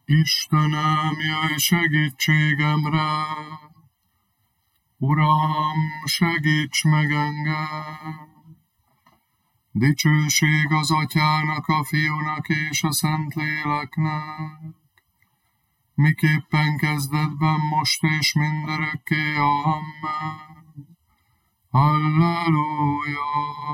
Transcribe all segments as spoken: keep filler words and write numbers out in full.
Istenem, jöjj segítségemre! Uram, segíts meg engem! Dicsőség az Atyának, a Fiúnak és a Szentléleknek, miképpen kezdetben, most és mindörökké. Amen. Halleluja!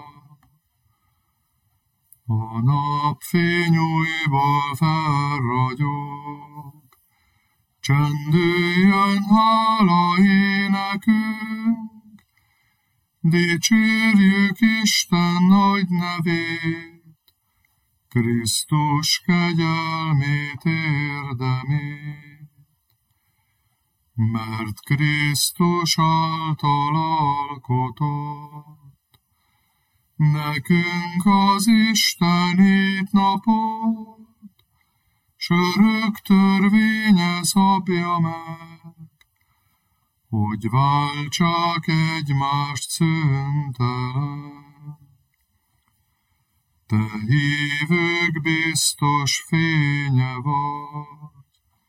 A napfény újból felragyog, csendüljön hála énekünk, dicsérjük Isten nagy nevét, Krisztus kegyelmét, érdemét. Mert Krisztus által alkotott nekünk az istenit napot, s örök törvénye szabja meg, hogy váltsák egymást szüntelen. Te hívők biztos fénye vagy,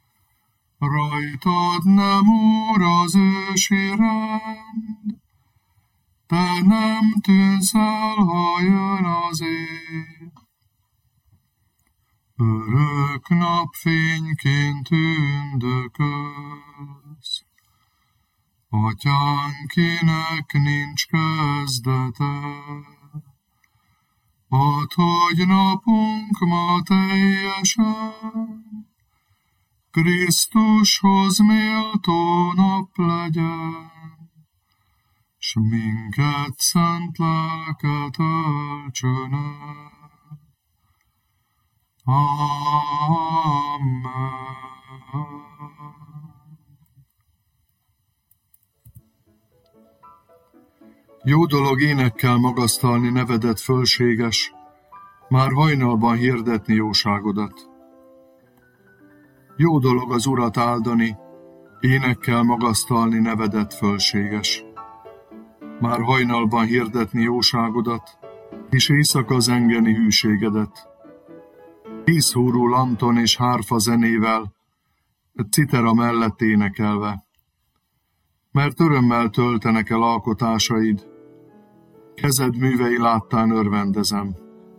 rajtad nem úr az ősi rend, te nem tűnsz el, ha jön az év. Örök napfényként tündökölsz, Atyánk, kinek nincs kezdete. Add, hogy napunk ma teljesen Krisztushoz méltó nap legyen, s minket szent lelket öltsön el. Amen. Jó dolog énekkel magasztalni nevedet, fölséges, már hajnalban hirdetni jóságodat. Jó dolog az Urat áldani, énekkel magasztalni nevedet, fölséges, már hajnalban hirdetni jóságodat, és éjszaka zengeni hűségedet. Tízhúrú lanton és hárfa zenével, citera mellett énekelve. Mert örömmel töltenek el alkotásaid, kezed művei láttán örvendezem.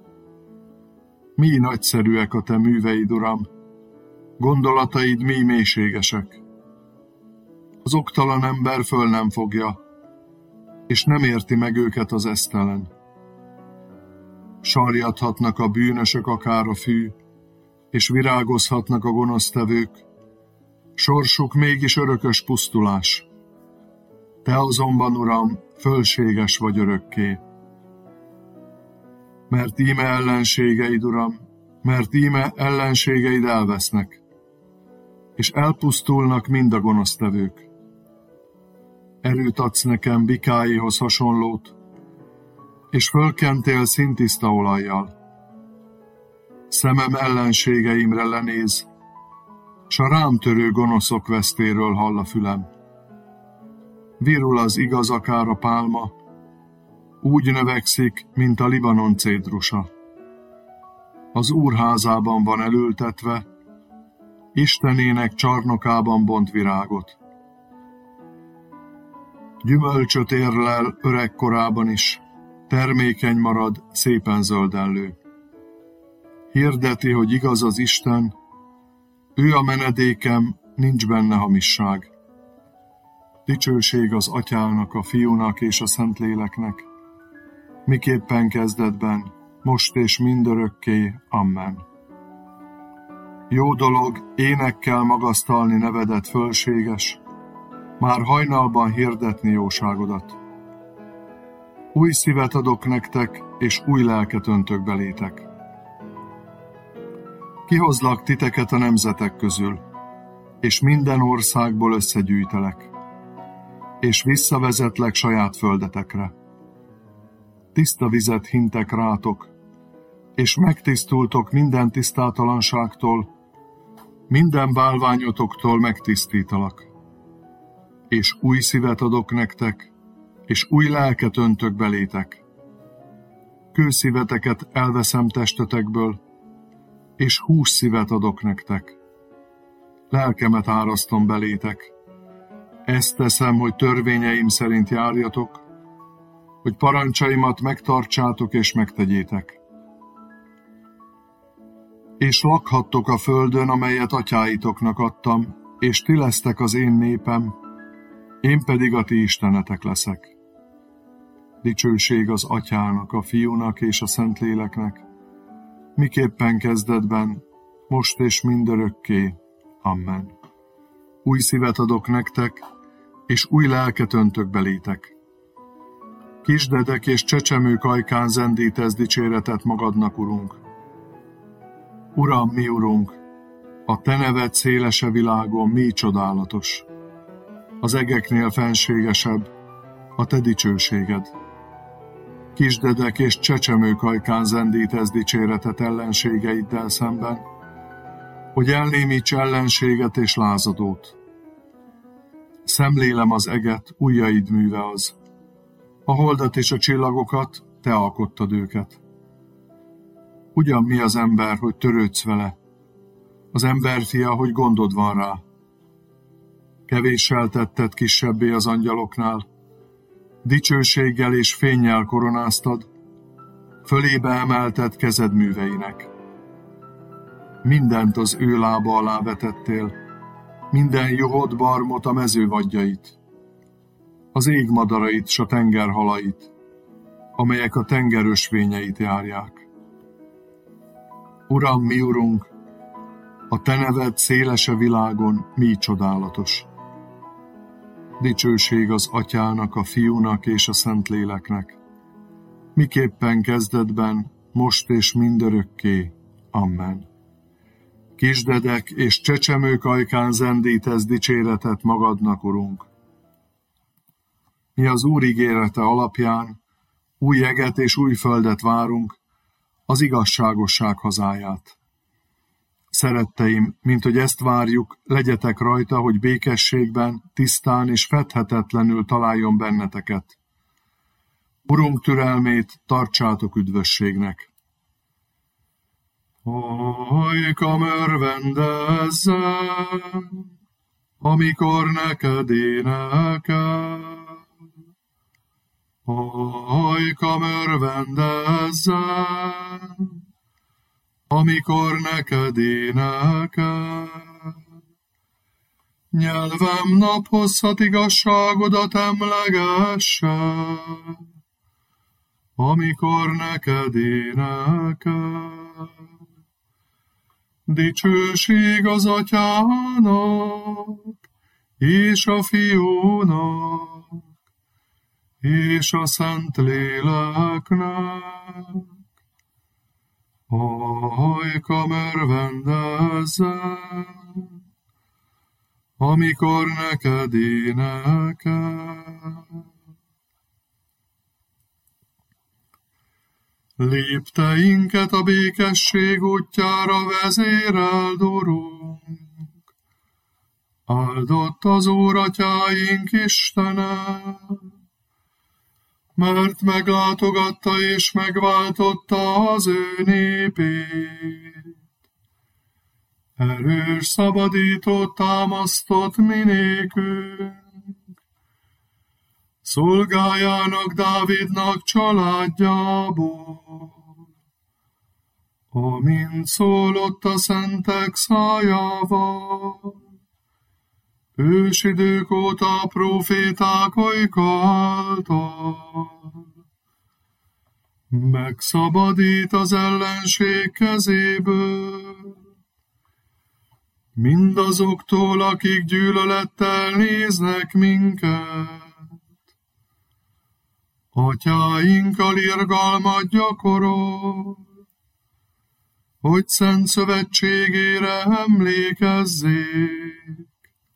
Mi nagyszerűek a te műveid, Uram, gondolataid mi mélységesek. Az oktalan ember föl nem fogja, és nem érti meg őket az esztelen. Sarjadhatnak a bűnösök akár a fű, és virágozhatnak a gonosztevők, sorsuk mégis örökös pusztulás. Te azonban, Uram, fölséges vagy örökké. Mert íme ellenségeid, Uram, mert íme ellenségeid elvesznek, és elpusztulnak mind a gonosztevők. Erőt adsz nekem bikáihoz hasonlót, és fölkentél szintiszta olajjal. Szemem ellenségeimre lenéz, s a rám törő gonoszok vesztéről hall a fülem. Virul az igaz akár a pálma, úgy növekszik, mint a Libanon cédrusa. Az Úr házában van elültetve, Istenének csarnokában bont virágot. Gyümölcsöt érlel öregkorában is, termékeny marad, szépen zöldenlő. Hirdeti, hogy igaz az Isten, ő a menedékem, nincs benne hamisság. Dicsőség az Atyának, a Fiúnak és a Szentléleknek, miképpen kezdetben, most és mindörökké. Amen. Jó dolog énekkel magasztalni nevedet, fölséges, már hajnalban hirdetni jóságodat. Új szívet adok nektek, és új lelket öntök belétek. Kihozlak titeket a nemzetek közül, és minden országból összegyűjtelek, és visszavezetlek saját földetekre. Tiszta vizet hintek rátok, és megtisztultok minden tisztátalanságtól, minden bálványotoktól megtisztítalak. És új szívet adok nektek, és új lelket öntök belétek. Kőszíveteket elveszem testetekből, és hússzívet adok nektek. lelkemet árasztom belétek. Ezt teszem, hogy törvényeim szerint járjatok, hogy parancsaimat megtartsátok és megtegyétek. És lakhattok a földön, amelyet atyáitoknak adtam, és ti lesztek az én népem, én pedig a ti istenetek leszek. Dicsőség az Atyának, a Fiúnak és a Szentléleknek, miképpen kezdetben, most és mindörökké. Amen. Új szívet adok nektek, és új lelket öntök belétek. Kisdedek és csecsemők ajkán zendítesz dicséretet magadnak, Urunk. Uram, mi Urunk, a te neved szélese világon mi csodálatos. Az egeknél fenségesebb a te dicsőséged. Kisdedek és csecsemők ajkán zendítesz dicséretet ellenségeiddel szemben, hogy elnémíts ellenséget és lázadót. Szemlélem az eget, ujjaid műve az. A holdat és a csillagokat, te alkottad őket. Ugyan mi az ember, hogy törődsz vele? Az emberfia, hogy gondod van rá. Kevéssel tetted kisebbé az angyaloknál, dicsőséggel és fénnyel koronáztad, fölébe emelted kezed műveinek. Mindent az ő lába alá vetettél, minden juhot, barmot, a mező vadjait, az ég madarait s a tenger halait, amelyek a tenger ösvényeit járják. Uram, mi Urunk, a te neved szélese világon mi csodálatos. Dicsőség az Atyának, a Fiúnak és a Szentléleknek, miképpen kezdetben, most és mindörökké. Amen. Kisdedek és csecsemők ajkán zendítesz dicséretet magadnak, Urunk. Mi az Úr ígérete alapján új eget és új földet várunk, az igazságosság hazáját. Szeretteim, mint hogy ezt várjuk, legyetek rajta, hogy békességben, tisztán és fedhetetlenül találjon benneteket. Urunk türelmét tartsátok üdvösségnek. Ajkam örvendezzem, amikor neked énekel. Ajkam örvendezzem, amikor neked énekel. Nyelvem naphosszat igazságodat emlegesse, amikor neked énekel. Dicsőség az Atyának, és a Fiúnak, és a Szentléleknek. Ajkam örvendezzem, amikor neked énekel. Lépteinket a békesség útjára vezéreld, Urunk. Áldott az Úr Atyáink Istene, mert meglátogatta és megváltotta az ő népét. Erős szabadítót támasztott minékünk, szolgájának Dávidnak családjából, amint szólott a szentek szájával. Ősidők óta a próféták ajka által. Megszabadít az ellenség kezéből, mindazoktól, akik gyűlölettel néznek minket. Atyáinkkal irgalmat gyakorol, hogy szent szövetségére emlékezzék.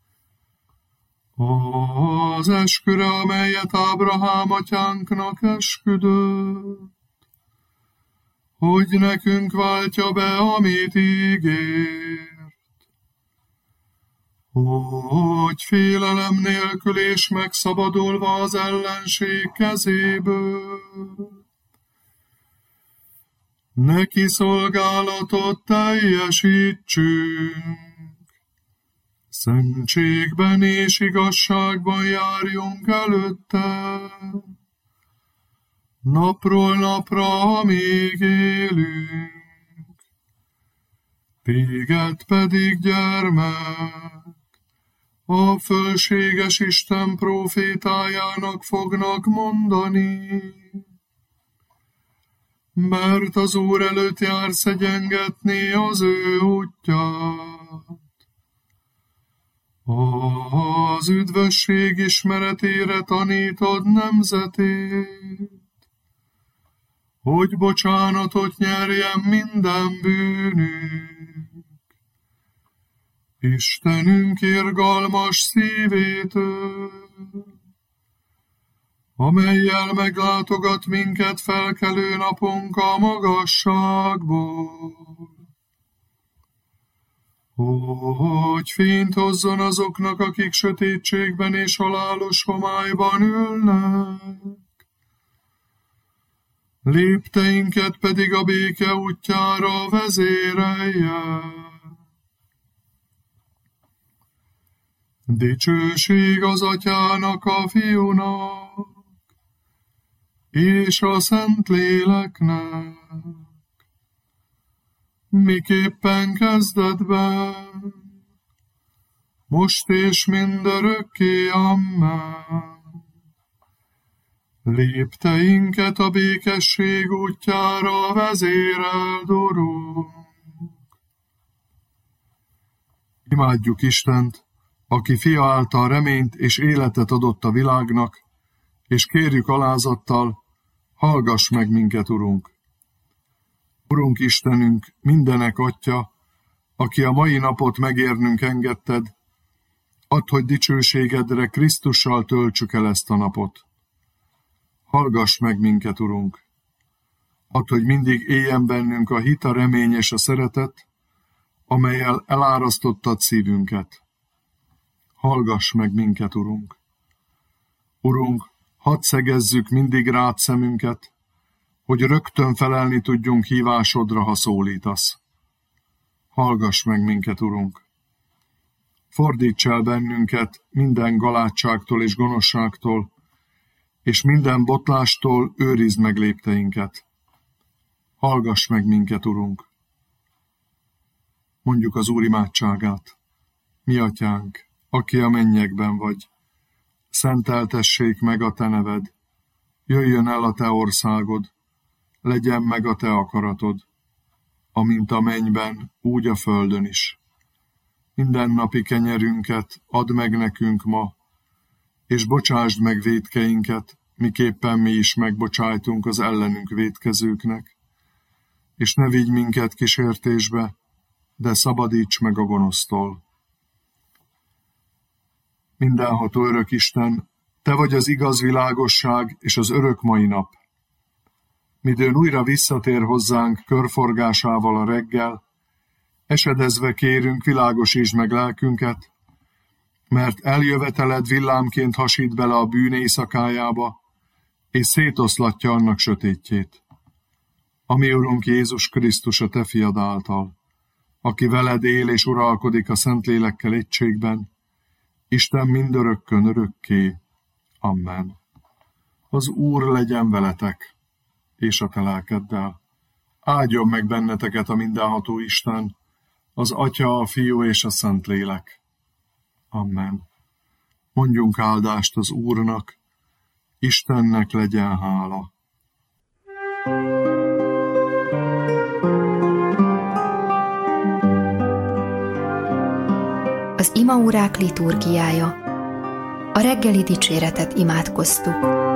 Az esküre, amelyet Ábrahám atyánknak esküdött, hogy nekünk váltja be, amit ígért. Hogy félelem nélkül és megszabadulva az ellenség kezéből, neki szolgálatot teljesítsünk. Szentségben és igazságban járjunk előtte, napról napra, amíg élünk. Téged pedig, gyermek, a fölséges Isten prófétájának fognak mondani, mert az Úr előtt jársz egyengetni az ő útját. Az üdvösség ismeretére tanítod nemzetét, hogy bocsánatot nyerjen minden bűnünk. Istenünk irgalmas szívétől, amellyel meglátogat minket felkelő napunk a magasságból, hogy fényt hozzon azoknak, akik sötétségben és halálos homályban ülnek, lépteinket pedig a béke útjára vezérelje. Dicsőség az Atyának, a Fiúnak, és a Szentléleknek, miképpen kezdetben, most és mindörökké, amen. Lépteinket a békesség útjára vezéreld, Urunk. Imádjuk Istent, aki fia által reményt és életet adott a világnak, és kérjük alázattal, hallgass meg minket, Urunk. Urunk Istenünk, mindenek Atya, aki a mai napot megérnünk engedted, add, hogy dicsőségedre Krisztussal töltsük el ezt a napot. Hallgass meg minket, Urunk. Add, hogy mindig éljen bennünk a hit, a remény és a szeretet, amellyel elárasztottad szívünket. Hallgass meg minket, Urunk. Urunk, hadd szegezzük mindig rád szemünket, hogy rögtön felelni tudjunk hívásodra, ha szólítasz. Hallgass meg minket, Urunk. Fordíts el bennünket minden galátságtól és gonoszságtól, és minden botlástól őrizd meg lépteinket. Hallgass meg minket, Urunk. Mondjuk az Úr imádságát. Mi Atyánk, aki a mennyekben vagy, szenteltessék meg a te neved, jöjjön el a te országod, legyen meg a te akaratod, amint a mennyben, úgy a földön is. Minden napi kenyerünket add meg nekünk ma, és bocsásd meg vétkeinket, miképpen mi is megbocsájtunk az ellenünk vétkezőknek, és ne vigy minket kísértésbe, de szabadíts meg a gonosztól. Mindenható örök Isten, te vagy az igaz világosság és az örök mai nap. Midőn újra visszatér hozzánk körforgásával a reggel, esedezve kérünk, világosítsd meg lelkünket, mert eljöveteled villámként hasít bele a bűn éjszakájába, és szétoszlatja annak sötétjét. Ami Urunk Jézus Krisztus a te fiad által, aki veled él és uralkodik a Szentlélekkel egységben, Isten mindörökkön örökké. Amen. Az Úr legyen veletek, és a te lelkeddel. Áldjon meg benneteket a mindenható Isten, az Atya, a Fiú és a Szentlélek. Amen. Mondjunk áldást az Úrnak, Istennek legyen hála. Az imaórák liturgiája. A reggeli dicséretet imádkoztuk.